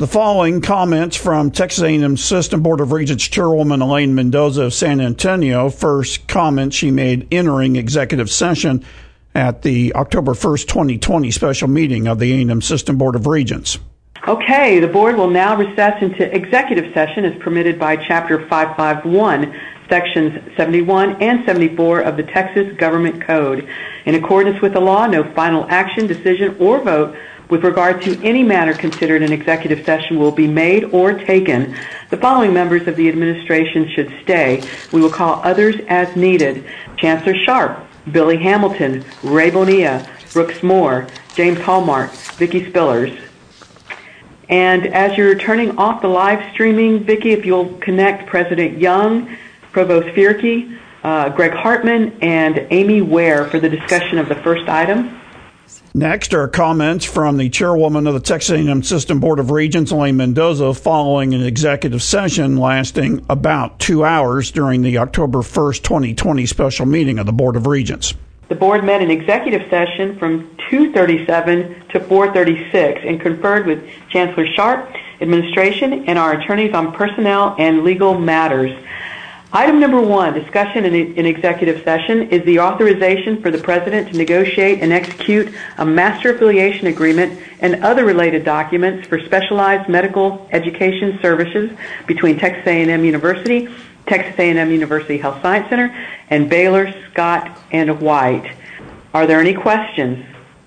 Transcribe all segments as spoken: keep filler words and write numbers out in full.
The following comments from Texas A and M System Board of Regents Chairwoman Elaine Mendoza of San Antonio. First comment she made entering executive session at the October first, twenty twenty special meeting of the A and M System Board of Regents. Okay, the board will now recess into executive session as permitted by Chapter five fifty-one, Sections seventy-one and seventy-four of the Texas Government Code. In accordance with the law, no final action, decision, or vote with regard to any matter considered in executive session will be made or taken. The following members of the administration should stay. We will call others as needed. Chancellor Sharp, Billy Hamilton, Ray Bonilla, Brooks Moore, James Hallmark, Vicki Spillers. And as you're turning off the live streaming, Vicki, if you'll connect President Young, Provost Fierke, uh, Greg Hartman, and Amy Ware for the discussion of the first item. Next are comments from the chairwoman of the Texas A and M System Board of Regents, Elaine Mendoza, following an executive session lasting about two hours during the October first, twenty twenty special meeting of the Board of Regents. The board met in executive session from two thirty-seven to four thirty-six and conferred with Chancellor Sharp, administration, and our attorneys on personnel and legal matters. Item number one, discussion in, in executive session, is the authorization for the President to negotiate and execute a master affiliation agreement and other related documents for specialized medical education services between Texas A and M University, Texas A and M University Health Science Center, and Baylor, Scott, and White. Are there any questions?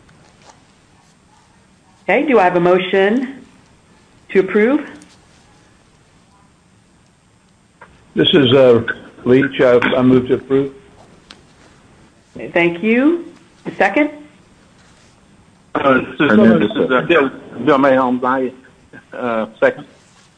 Okay, do I have a motion to approve? This is uh, Leach. I, I move to approve. Thank you. A second? Uh, this is, uh, this is uh, Bill, Bill Mayholm. I uh, second.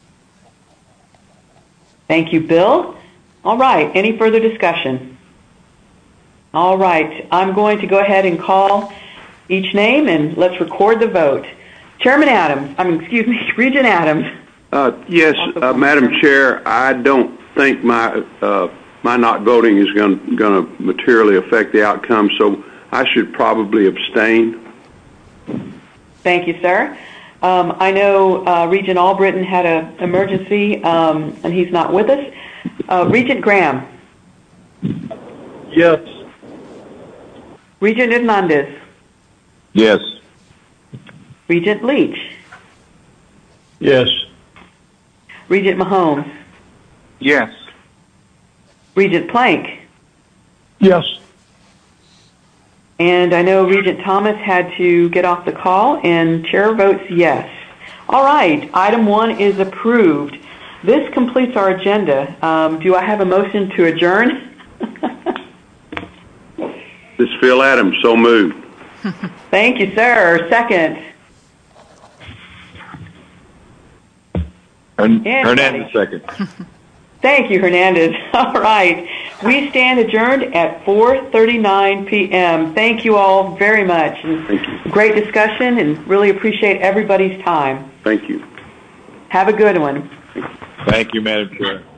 Thank you, Bill. All right. Any further discussion? All right. I'm going to go ahead and call each name, and let's record the vote. Chairman Adams. I mean, excuse me, Regent Adams. Uh, yes, uh, Madam Chair. I don't think my uh, my not voting is going to materially affect the outcome, so I should probably abstain. Thank you, sir. Um, I know uh, Regent Albritton had an emergency, um, and he's not with us. Uh, Regent Graham. Yes. Regent Hernandez. Yes. Regent Leach. Yes. Regent Mahomes. Yes. Regent Plank. Yes. And I know Regent Thomas had to get off the call, and Chair votes yes. All right, item one is approved. This completes our agenda. Um, do I have a motion to adjourn? This is Phil Adams, so moved. Thank you, sir. Second. Hernandez, second. Thank you, Hernandez. All right. We stand adjourned at four thirty-nine p.m. Thank you all very much. And Thank you. Great discussion, and really appreciate everybody's time. Thank you. Have a good one. Thank you, Madam Chair.